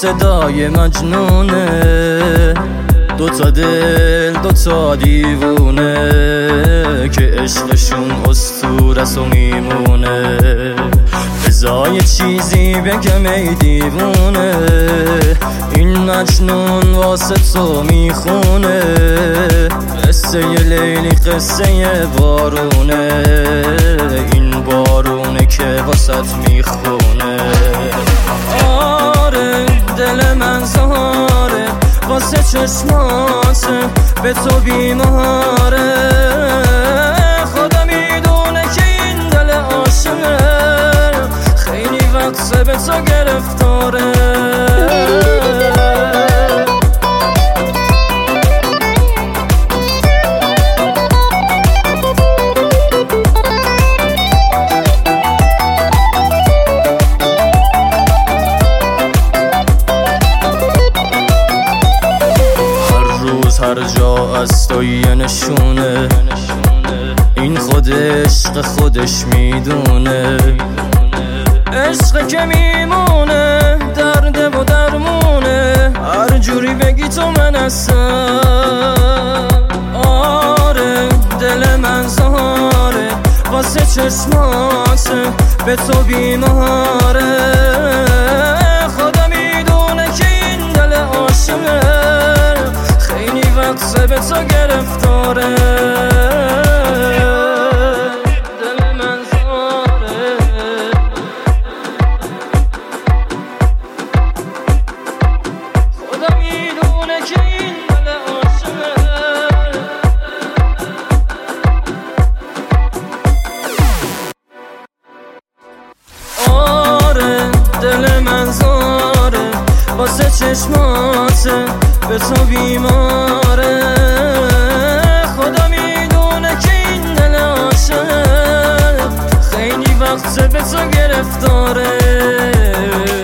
صدای مجنونه، دوتا دل دوتا دیوونه که عشقشون اسطوره‌ست و میمونه. بذار یه چیزی بگم ای دیوونه، این مجنون واسه تو میخونه. قصه ی لیلی قصه ی بارونه، این بارونه که واسط میخونه. آره دل من زاره واسه چشماته، به تو بیماره. خدا میدونه که این دل عاشقه خیلی وقته به تو گرفتاره. هر جا از تو یه نشونه، این خود عشق خودش میدونه. عشق که میمونه درده و درمونه، هر جوری بگی تو من هستم. آره دل من زاره واسه چشماته، به تو بیماره. خدا میدونه که این دل عاشقه خیلی وقته به تو گرفتاره. دل من زاره خدا میدونه که این دل عاشقه. آره دل من زاره واسه چشماته، به تو بیماره. خدا میدونه که این دل عاشقه خیلی وقته به تو گرفتاره.